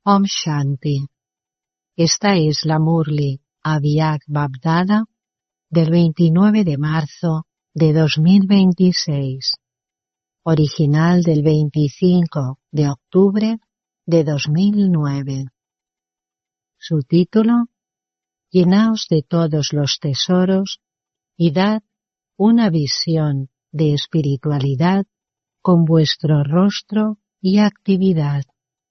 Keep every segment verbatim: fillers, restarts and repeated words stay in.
Om Shanti. Esta es la Murli Avyak Babdada del veintinueve de marzo de dos mil veintiséis, original del veinticinco de octubre de dos mil nueve. Su título: Llenaos de todos los tesoros y dad una visión de espiritualidad con vuestro rostro y actividad.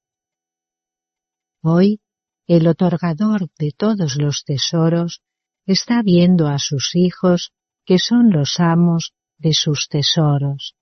Hoy, el otorgador de todos los tesoros está viendo a sus hijos que son los amos de sus tesoros.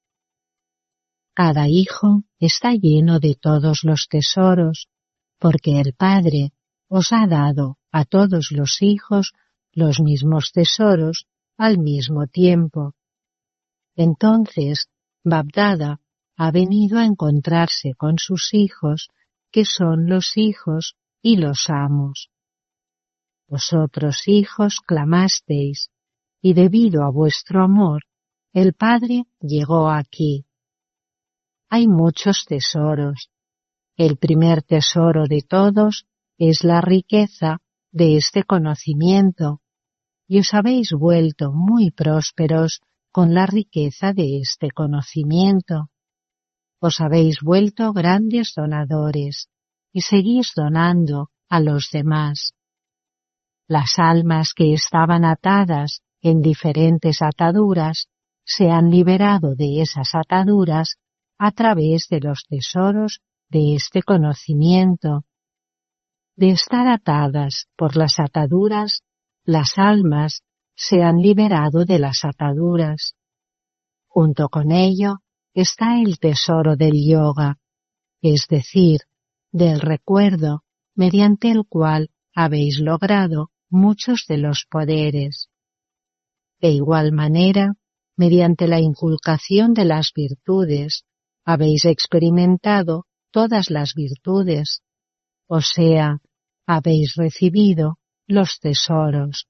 Cada hijo está lleno de todos los tesoros, porque el Padre os ha dado a todos los hijos los mismos tesoros al mismo tiempo. Entonces, Babdada ha venido a encontrarse con sus hijos, que son los hijos y los amos. Vosotros, hijos, clamasteis, y debido a vuestro amor, el Padre llegó aquí. Hay muchos tesoros. El primer tesoro de todos es la riqueza de este conocimiento, y os habéis vuelto muy prósperos con la riqueza de este conocimiento. Os habéis vuelto grandes donadores y seguís donando a los demás. Las almas que estaban atadas en diferentes ataduras se han liberado de esas ataduras a través de los tesoros de este conocimiento. De estar atadas por las ataduras, las almas se han liberado de las ataduras. Junto con ello está el tesoro del yoga, es decir, del recuerdo mediante el cual habéis logrado muchos de los poderes. De igual manera, mediante la inculcación de las virtudes, habéis experimentado todas las virtudes, o sea, habéis recibido los tesoros.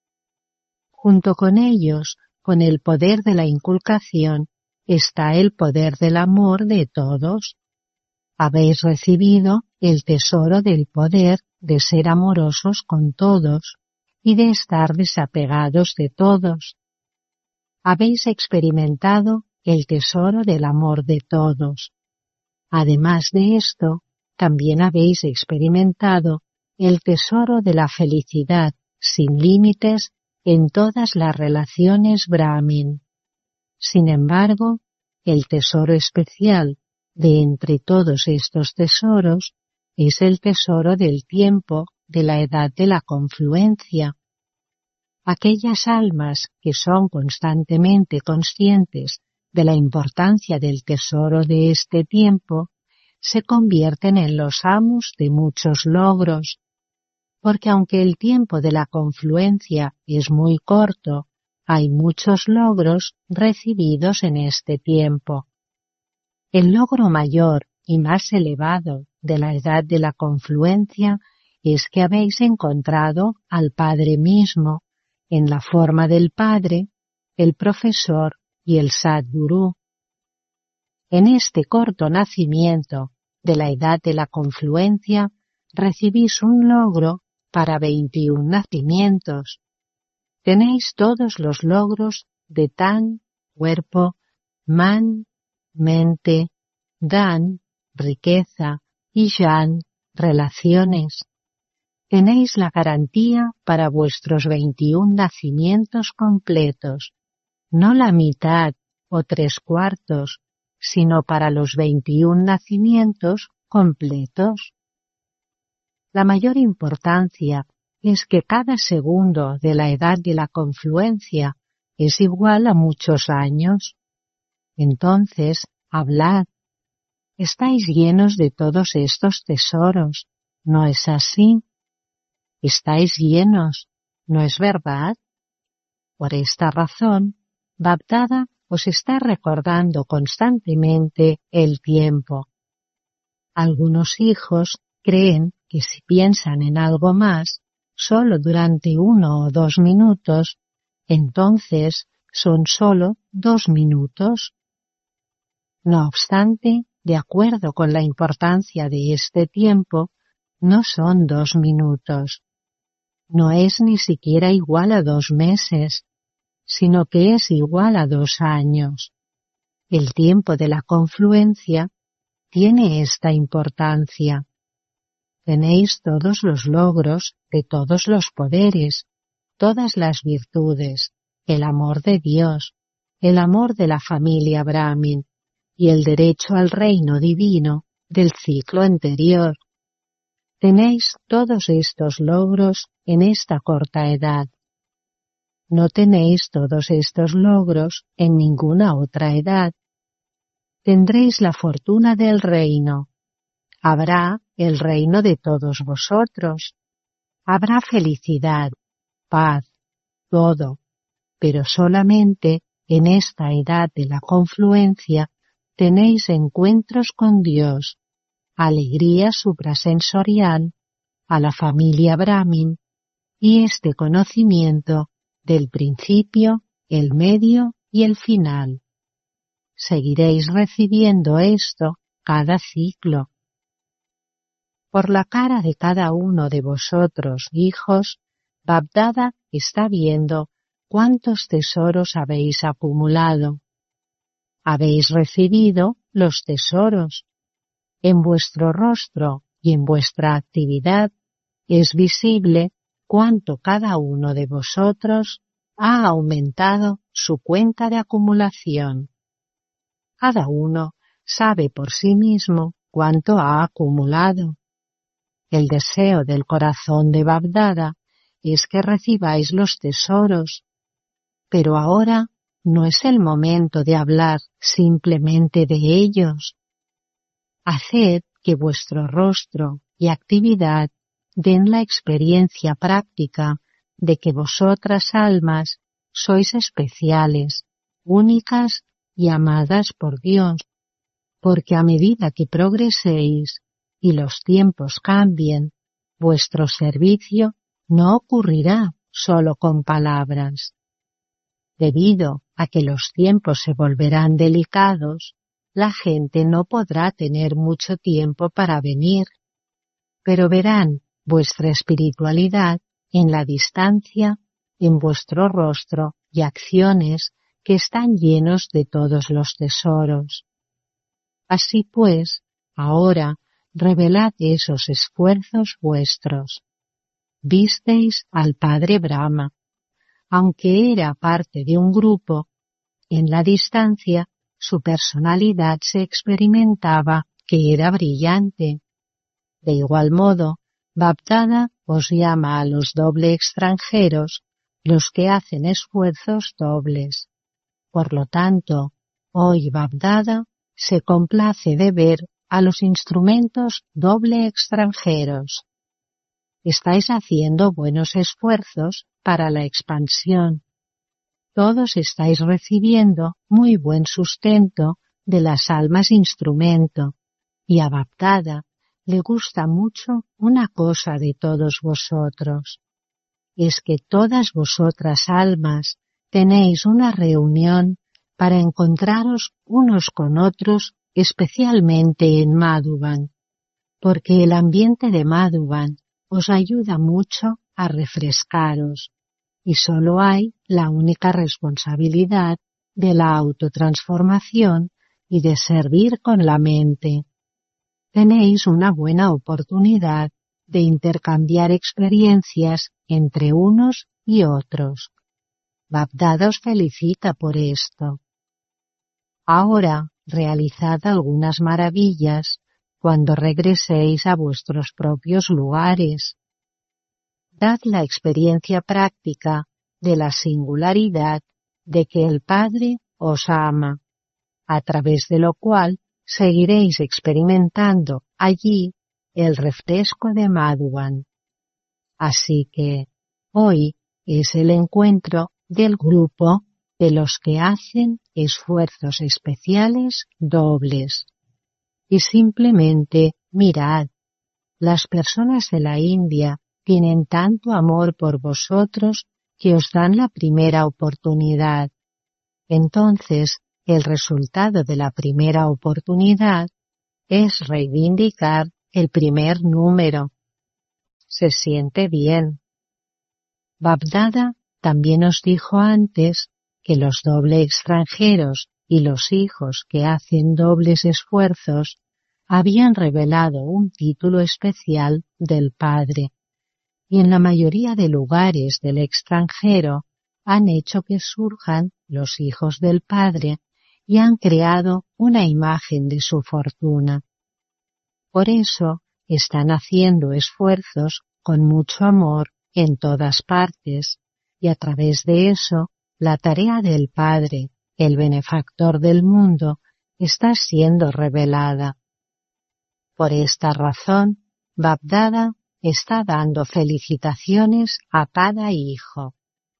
Junto con ellos, con el poder de la inculcación, está el poder del amor de todos. Habéis recibido el tesoro del poder de ser amorosos con todos y de estar desapegados de todos. Habéis experimentado el tesoro del amor de todos. Además de esto, también habéis experimentado el tesoro de la felicidad sin límites en todas las relaciones Brahmin. Sin embargo, el tesoro especial de entre todos estos tesoros es el tesoro del tiempo de la edad de la confluencia. Aquellas almas que son constantemente conscientes de la importancia del tesoro de este tiempo se convierten en los amos de muchos logros, porque aunque el tiempo de la confluencia es muy corto, hay muchos logros recibidos en este tiempo. El logro mayor y más elevado de la edad de la confluencia es que habéis encontrado al Padre mismo, en la forma del Padre, el Profesor y el Sadgurú. En este corto nacimiento de la edad de la confluencia recibís un logro para veintiún nacimientos. Tenéis todos los logros de Tan, cuerpo, Man, mente, Dan, riqueza, y Yan, relaciones. Tenéis la garantía para vuestros veintiún nacimientos completos, no la mitad o tres cuartos, sino para los veintiún nacimientos completos. La mayor importancia es que cada segundo de la edad de la confluencia es igual a muchos años. Entonces, hablad. Estáis llenos de todos estos tesoros, ¿no es así? Estáis llenos, ¿no es verdad? Por esta razón, Babdada os está recordando constantemente el tiempo. Algunos hijos creen que si piensan en algo más, solo durante uno o dos minutos, entonces son solo dos minutos. No obstante, de acuerdo con la importancia de este tiempo, no son dos minutos, no es ni siquiera igual a dos meses, sino que es igual a dos años. El tiempo de la confluencia tiene esta importancia. Tenéis todos los logros de todos los poderes, todas las virtudes, el amor de Dios, el amor de la familia Brahmin y el derecho al reino divino del ciclo anterior. Tenéis todos estos logros en esta corta edad. No tenéis todos estos logros en ninguna otra edad. Tendréis la fortuna del reino. Habrá el reino de todos vosotros. Habrá felicidad, paz, todo, pero solamente en esta edad de la confluencia tenéis encuentros con Dios, alegría suprasensorial, a la familia Brahmin y este conocimiento del principio, el medio y el final. Seguiréis recibiendo esto cada ciclo. Por la cara de cada uno de vosotros, hijos, Bab-Dada está viendo cuántos tesoros habéis acumulado. Habéis recibido los tesoros. En vuestro rostro y en vuestra actividad es visible cuánto cada uno de vosotros ha aumentado su cuenta de acumulación. Cada uno sabe por sí mismo cuánto ha acumulado. El deseo del corazón de Bab-Dada es que recibáis los tesoros, pero ahora no es el momento de hablar simplemente de ellos. Haced que vuestro rostro y actividad den la experiencia práctica de que vosotras almas sois especiales, únicas y amadas por Dios, porque a medida que progreséis y los tiempos cambien, vuestro servicio no ocurrirá solo con palabras. Debido a que los tiempos se volverán delicados, la gente no podrá tener mucho tiempo para venir, pero verán vuestra espiritualidad en la distancia, en vuestro rostro y acciones que están llenos de todos los tesoros. Así pues, ahora revelad esos esfuerzos vuestros. Visteis al padre Brahma. Aunque era parte de un grupo, en la distancia su personalidad se experimentaba que era brillante. De igual modo, Bab-Dada os llama a los doble extranjeros, los que hacen esfuerzos dobles. Por lo tanto, hoy Bab-Dada se complace de ver a los instrumentos doble extranjeros. Estáis haciendo buenos esfuerzos para la expansión. Todos estáis recibiendo muy buen sustento de las almas instrumento, y a Bab-Dada le gusta mucho una cosa de todos vosotros. Es que todas vosotras almas tenéis una reunión para encontraros unos con otros, especialmente en Madhuban, porque el ambiente de Madhuban os ayuda mucho a refrescaros, y solo hay la única responsabilidad de la autotransformación y de servir con la mente. Tenéis una buena oportunidad de intercambiar experiencias entre unos y otros. Bab-Dada os felicita por esto. Ahora realizad algunas maravillas cuando regreséis a vuestros propios lugares. Dad la experiencia práctica de la singularidad de que el Padre os ama, a través de lo cual seguiréis experimentando allí el refresco de Madhuban. Así que hoy es el encuentro del grupo de los que hacen esfuerzos especiales dobles. Y simplemente mirad, las personas de la India tienen tanto amor por vosotros que os dan la primera oportunidad. Entonces, el resultado de la primera oportunidad es reivindicar el primer número se siente bien. Bab-Dada también os dijo antes que los doble extranjeros y los hijos que hacen dobles esfuerzos habían revelado un título especial del Padre, y en la mayoría de lugares del extranjero han hecho que surjan los hijos del Padre y han creado una imagen de su fortuna. Por eso están haciendo esfuerzos con mucho amor en todas partes, y a través de eso la tarea del Padre, el benefactor del mundo, está siendo revelada. Por esta razón, Bab-Dada está dando felicitaciones a cada hijo.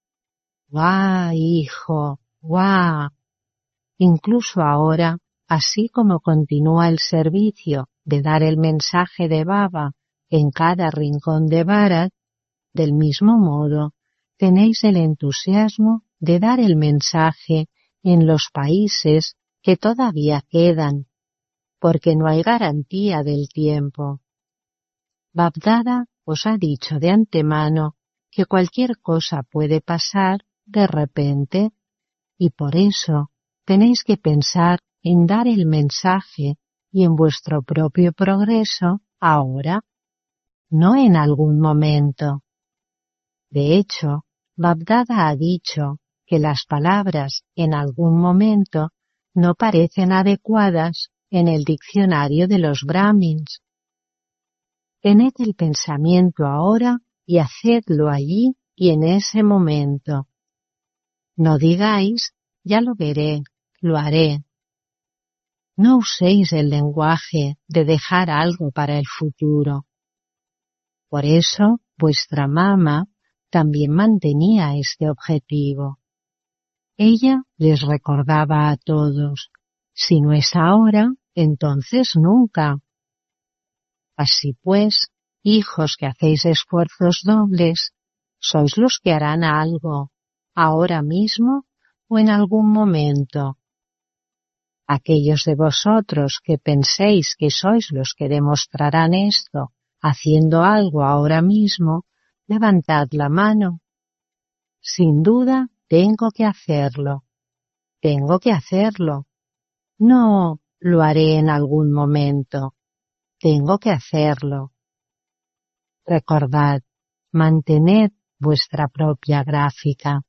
¡Guau, hijo! ¡Guau! Incluso ahora, así como continúa el servicio de dar el mensaje de Baba en cada rincón de Bharat, del mismo modo, tenéis el entusiasmo de dar el mensaje en los países que todavía quedan, porque no hay garantía del tiempo. Bab-Dada os ha dicho de antemano que cualquier cosa puede pasar de repente, y por eso tenéis que pensar en dar el mensaje y en vuestro propio progreso ahora, no en algún momento. De hecho, Bab-Dada ha dicho que las palabras en algún momento no parecen adecuadas en el diccionario de los Brahmins. Tened el pensamiento ahora y hacedlo allí y en ese momento. No digáis, ya lo veré, lo haré. No uséis el lenguaje de dejar algo para el futuro. Por eso, vuestra mamá también mantenía este objetivo. Ella les recordaba a todos, si no es ahora, entonces nunca. Así pues, hijos que hacéis esfuerzos dobles, sois los que harán algo, ahora mismo o en algún momento. Aquellos de vosotros que penséis que sois los que demostrarán esto, haciendo algo ahora mismo, levantad la mano. Sin duda, tengo que hacerlo. Tengo que hacerlo. No, lo haré en algún momento. Tengo que hacerlo. Recordad, mantened vuestra propia gráfica.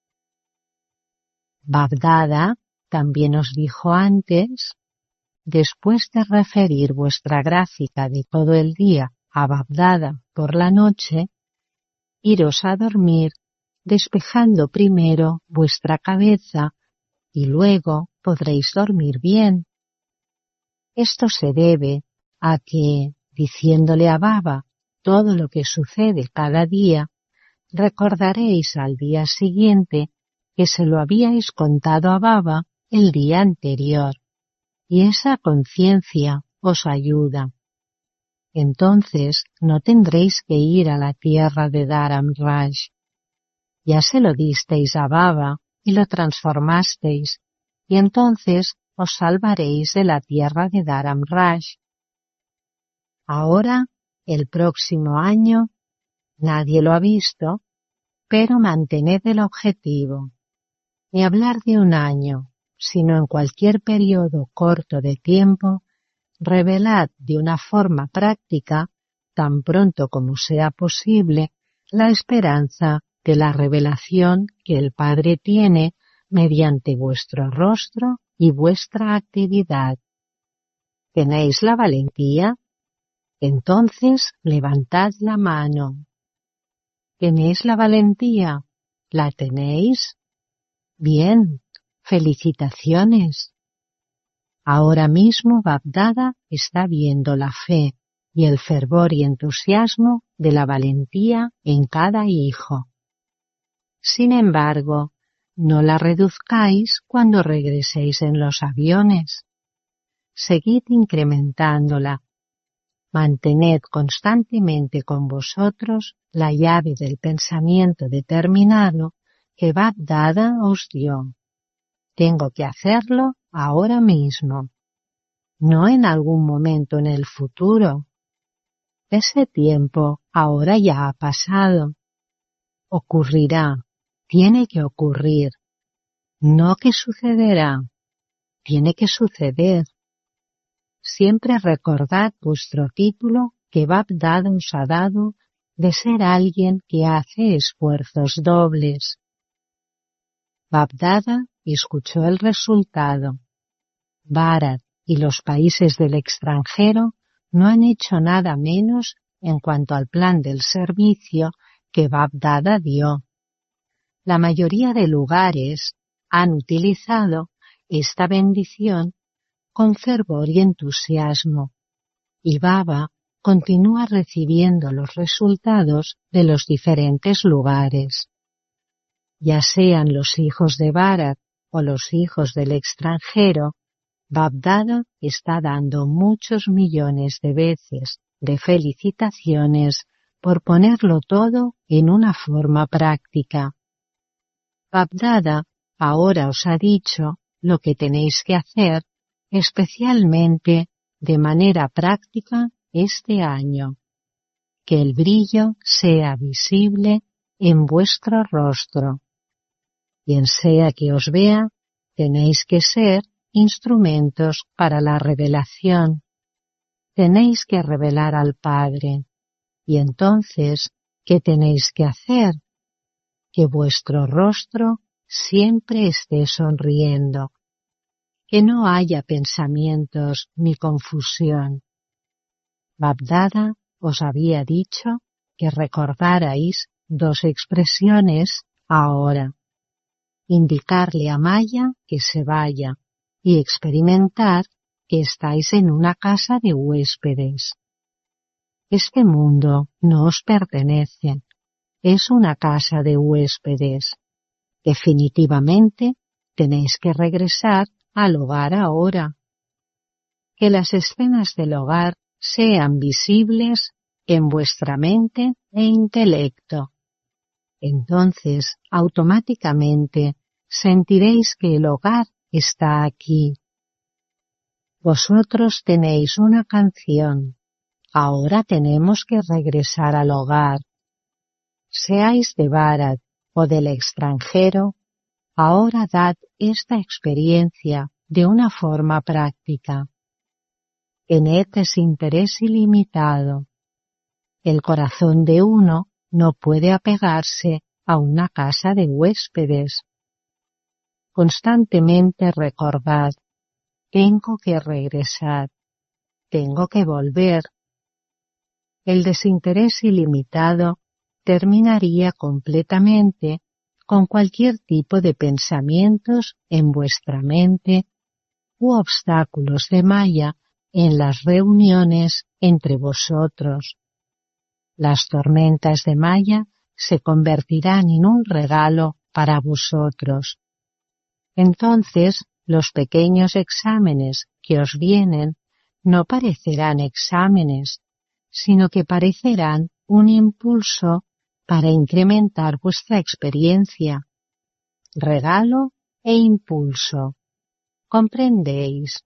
Bab-Dada también os dijo antes, después de referir vuestra gráfica de todo el día a Bab-Dada por la noche, iros a dormir despejando primero vuestra cabeza y luego podréis dormir bien. Esto se debe a que, diciéndole a Baba todo lo que sucede cada día, recordaréis al día siguiente que se lo habíais contado a Baba el día anterior, y esa conciencia os ayuda. Entonces no tendréis que ir a la tierra de Dharam Raj. Ya se lo disteis a Baba y lo transformasteis, y entonces os salvaréis de la tierra de Dharam Raj. Ahora, el próximo año, nadie lo ha visto, pero mantened el objetivo. Ni hablar de un año, sino en cualquier periodo corto de tiempo, revelad de una forma práctica, tan pronto como sea posible, la esperanza de la revelación que el Padre tiene mediante vuestro rostro y vuestra actividad. ¿Tenéis la valentía? Entonces levantad la mano. ¿Tenéis la valentía? ¿La tenéis? Bien, felicitaciones. Ahora mismo Bab-Dada está viendo la fe y el fervor y entusiasmo de la valentía en cada hijo. Sin embargo, no la reduzcáis cuando regreséis en los aviones. Seguid incrementándola. Mantened constantemente con vosotros la llave del pensamiento determinado que Bab-Dada os dio. Tengo que hacerlo ahora mismo, no en algún momento en el futuro. Ese tiempo ahora ya ha pasado. Ocurrirá, tiene que ocurrir. No que sucederá, tiene que suceder. Siempre recordad vuestro título que Bab-Dada os ha dado de ser alguien que hace esfuerzos dobles. Bab-Dada escuchó el resultado. Bharat y los países del extranjero no han hecho nada menos en cuanto al plan del servicio que Bab-Dada dio. La mayoría de lugares han utilizado esta bendición con fervor y entusiasmo, y Baba continúa recibiendo los resultados de los diferentes lugares. Ya sean los hijos de Bharat o los hijos del extranjero, Bab-Dada está dando muchos millones de veces de felicitaciones por ponerlo todo en una forma práctica. Bab-Dada ahora os ha dicho lo que tenéis que hacer, especialmente de manera práctica este año. Que el brillo sea visible en vuestro rostro. Quien sea que os vea, tenéis que ser instrumentos para la revelación. Tenéis que revelar al Padre. Y entonces, ¿qué tenéis que hacer? Que vuestro rostro siempre esté sonriendo. Que no haya pensamientos ni confusión. Bab-Dada os había dicho que recordarais dos expresiones ahora. Indicarle a Maya que se vaya y experimentar que estáis en una casa de huéspedes. Este mundo no os pertenece, es una casa de huéspedes. Definitivamente tenéis que regresar al hogar ahora. Que las escenas del hogar sean visibles en vuestra mente e intelecto. Entonces, automáticamente, sentiréis que el hogar está aquí. Vosotros tenéis una canción. Ahora tenemos que regresar al hogar. Seáis de Bharat o del extranjero, ahora dad esta experiencia de una forma práctica. Tened desinterés ilimitado. El corazón de uno no puede apegarse a una casa de huéspedes. Constantemente recordad, tengo que regresar, tengo que volver. El desinterés ilimitado terminaría completamente con cualquier tipo de pensamientos en vuestra mente u obstáculos de Maya en las reuniones entre vosotros. Las tormentas de Maya se convertirán en un regalo para vosotros. Entonces, los pequeños exámenes que os vienen no parecerán exámenes, sino que parecerán un impulso para incrementar vuestra experiencia. Regalo e impulso. ¿Comprendéis?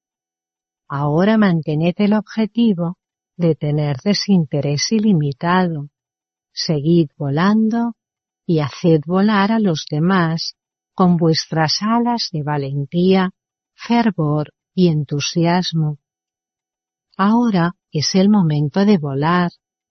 Ahora mantened el objetivo de tener desinterés ilimitado. Seguid volando y haced volar a los demás con vuestras alas de valentía, fervor y entusiasmo. Ahora es el momento de volar.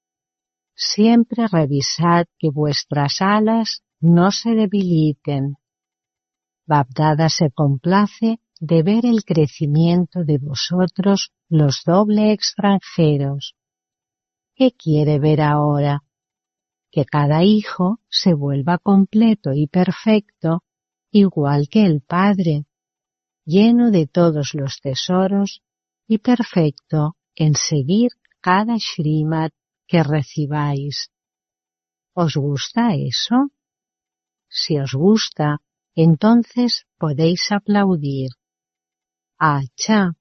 Siempre revisad que vuestras alas no se debiliten. Bab-Dada se complace de ver el crecimiento de vosotros los doble extranjeros. ¿Qué quiere ver ahora? Que cada hijo se vuelva completo y perfecto, igual que el Padre, lleno de todos los tesoros y perfecto en seguir cada Shrimad que recibáis. ¿Os gusta eso? Si os gusta, entonces podéis aplaudir. ¡Acha!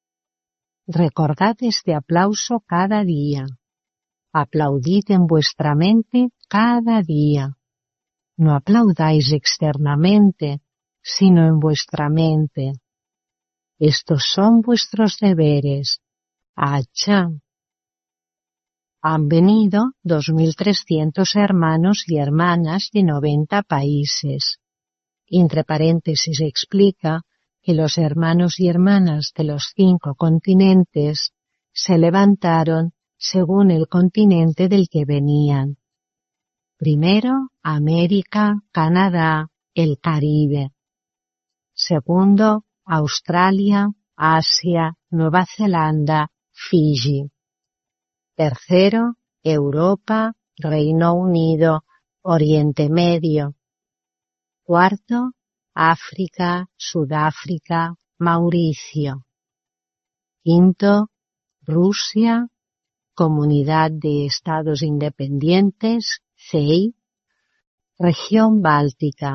Recordad este aplauso cada día. Aplaudid en vuestra mente cada día. No aplaudáis externamente, sino en vuestra mente. Estos son vuestros deberes. ¡Acha! Han venido dos mil trescientos hermanos y hermanas de noventa países. Entre paréntesis explica que los hermanos y hermanas de los cinco continentes se levantaron según el continente del que venían. Primero, América, Canadá, el Caribe. Segundo, Australia, Asia, Nueva Zelanda, Fiji. Tercero, Europa, Reino Unido, Oriente Medio. Cuarto, África, Sudáfrica, Mauricio. Quinto, Rusia, Comunidad de Estados Independientes, C E I, región báltica.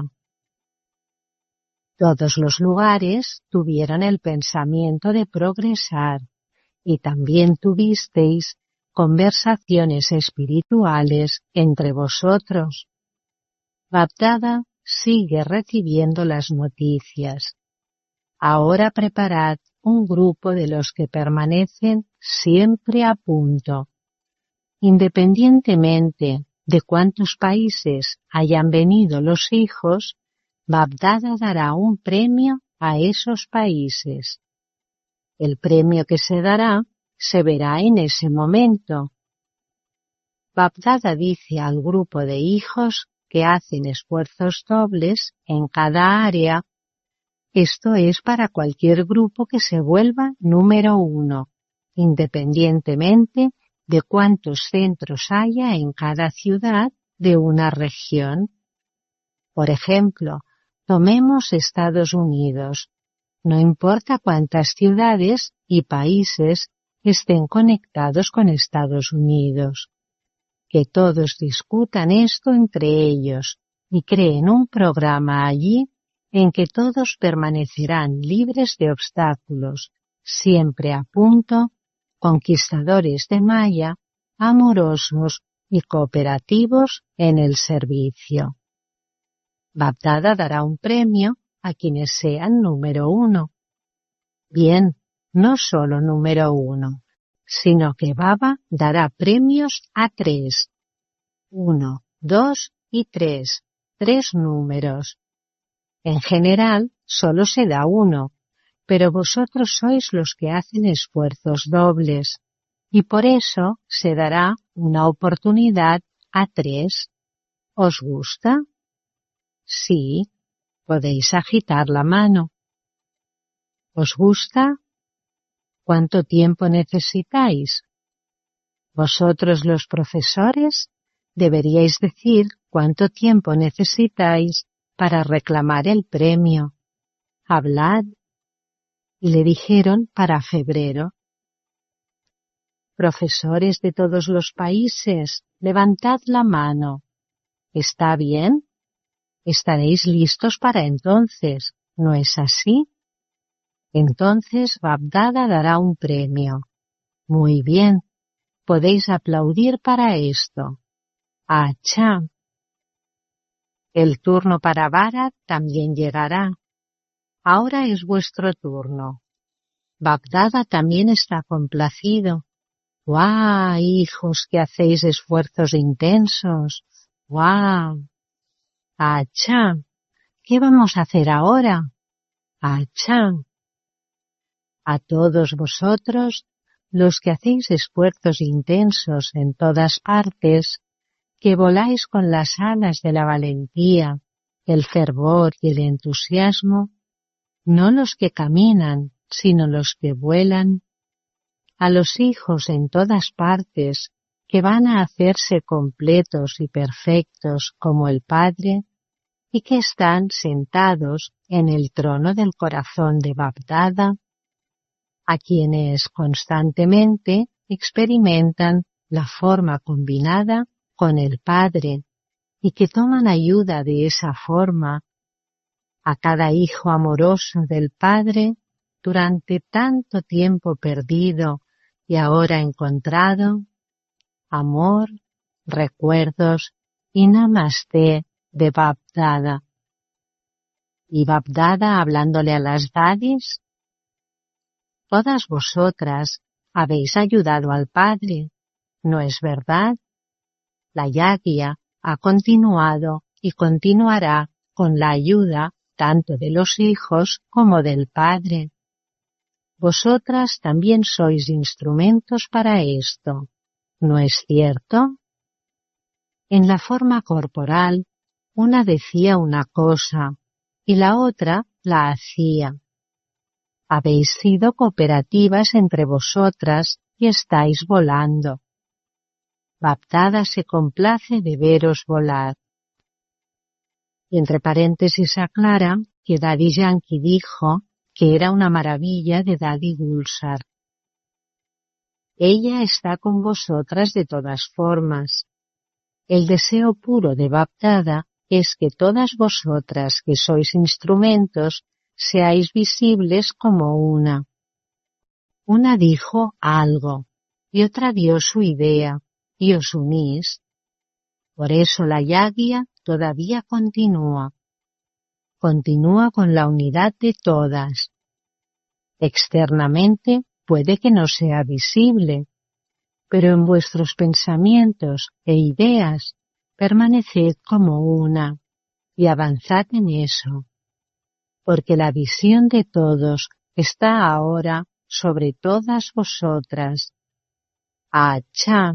Todos los lugares tuvieron el pensamiento de progresar y también tuvisteis conversaciones espirituales entre vosotros. Bapdada sigue recibiendo las noticias. Ahora preparad un grupo de los que permanecen siempre a punto. Independientemente de cuántos países hayan venido los hijos, Bapdada dará un premio a esos países. El premio que se dará se verá en ese momento. Bapdada dice al grupo de hijos que hacen esfuerzos dobles en cada área. Esto es para cualquier grupo que se vuelva número uno, independientemente de cuántos centros haya en cada ciudad de una región. Por ejemplo, tomemos Estados Unidos. No importa cuántas ciudades y países estén conectados con Estados Unidos. Que todos discutan esto entre ellos y creen un programa allí en que todos permanecerán libres de obstáculos, siempre a punto, conquistadores de Maya, amorosos y cooperativos en el servicio. Bapdada dará un premio a quienes sean número uno. Bien, no solo número uno, sino que Baba dará premios a tres. Uno, dos y tres, tres números. En general, solo se da uno, pero vosotros sois los que hacen esfuerzos dobles, y por eso se dará una oportunidad a tres. ¿Os gusta? Sí, podéis agitar la mano. ¿Os gusta? ¿Cuánto tiempo necesitáis? Vosotros, los profesores, deberíais decir cuánto tiempo necesitáis para reclamar el premio. Hablad. Y le dijeron para febrero. Profesores de todos los países, levantad la mano. ¿Está bien? Estaréis listos para entonces, ¿no es así? Entonces Bapdada dará un premio. Muy bien, podéis aplaudir para esto. ¡Achá! El turno para Bharat también llegará. Ahora es vuestro turno. Bapdada también está complacido. ¡Guau, hijos, que hacéis esfuerzos intensos! ¡Guau! ¡Achá! ¿Qué vamos a hacer ahora? ¡Achá! A todos vosotros, los que hacéis esfuerzos intensos en todas partes, que voláis con las alas de la valentía, el fervor y el entusiasmo, no los que caminan, sino los que vuelan, a los hijos en todas partes, que van a hacerse completos y perfectos como el Padre, y que están sentados en el trono del corazón de Bapdada, a quienes constantemente experimentan la forma combinada con el Padre y que toman ayuda de esa forma, a cada hijo amoroso del Padre durante tanto tiempo perdido y ahora encontrado, amor, recuerdos y namasté de Bapdada. Y Bapdada hablándole a las dadis, todas vosotras habéis ayudado al Padre, ¿no es verdad? La yagya ha continuado y continuará con la ayuda tanto de los hijos como del Padre. Vosotras también sois instrumentos para esto, ¿no es cierto? En la forma corporal, una decía una cosa y la otra la hacía. Habéis sido cooperativas entre vosotras y estáis volando. Bapdada se complace de veros volar. Y entre paréntesis aclara que Daddy Yankee dijo que era una maravilla de Daddy Gulsar. Ella está con vosotras de todas formas. El deseo puro de Bapdada es que todas vosotras que sois instrumentos seáis visibles como una. Una dijo algo y otra dio su idea y os unís. Por eso la yagya todavía continúa. Continúa con la unidad de todas. Externamente puede que no sea visible, pero en vuestros pensamientos e ideas permaneced como una y avanzad en eso, porque la visión de todos está ahora sobre todas vosotras. Achá.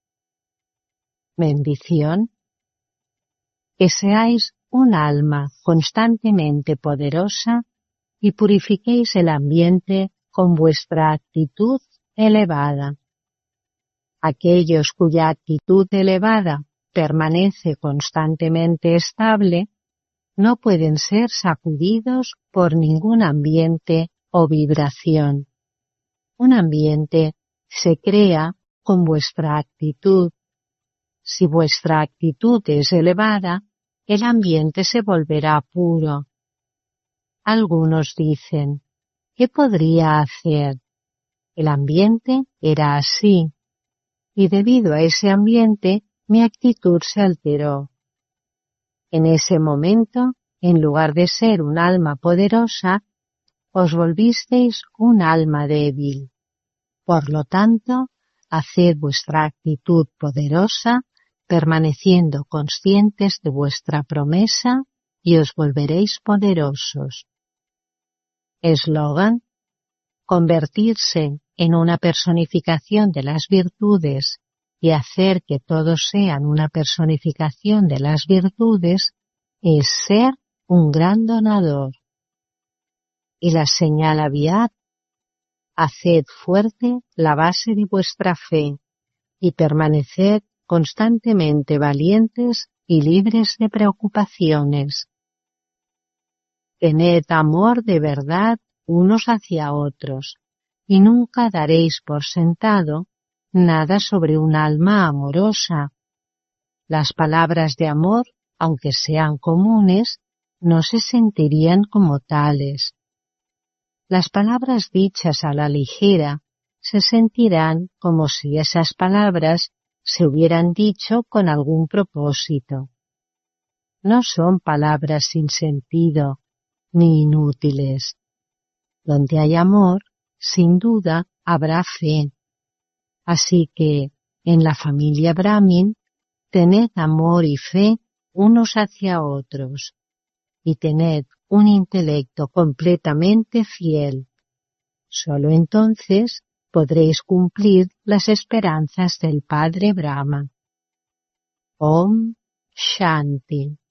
Bendición. Que seáis un alma constantemente poderosa y purifiquéis el ambiente con vuestra actitud elevada. Aquellos cuya actitud elevada permanece constantemente estable no pueden ser sacudidos por ningún ambiente o vibración. Un ambiente se crea con vuestra actitud. Si vuestra actitud es elevada, el ambiente se volverá puro. Algunos dicen, ¿qué podría hacer? El ambiente era así, y debido a ese ambiente mi actitud se alteró. En ese momento, en lugar de ser un alma poderosa, os volvisteis un alma débil. Por lo tanto, haced vuestra actitud poderosa, permaneciendo conscientes de vuestra promesa, y os volveréis poderosos. Eslogan: convertirse en una personificación de las virtudes y hacer que todos sean una personificación de las virtudes es ser un gran donador. Y la señal Aviat: haced fuerte la base de vuestra fe y permaneced constantemente valientes y libres de preocupaciones. Tened amor de verdad unos hacia otros, y nunca daréis por sentado nada sobre un alma amorosa. Las palabras de amor, aunque sean comunes, no se sentirían como tales. Las palabras dichas a la ligera se sentirán como si esas palabras se hubieran dicho con algún propósito. No son palabras sin sentido, ni inútiles. Donde hay amor, sin duda habrá fe. Así que, en la familia Brahmin, tened amor y fe unos hacia otros, y tened un intelecto completamente fiel. Solo entonces podréis cumplir las esperanzas del Padre Brahma. Om Shanti.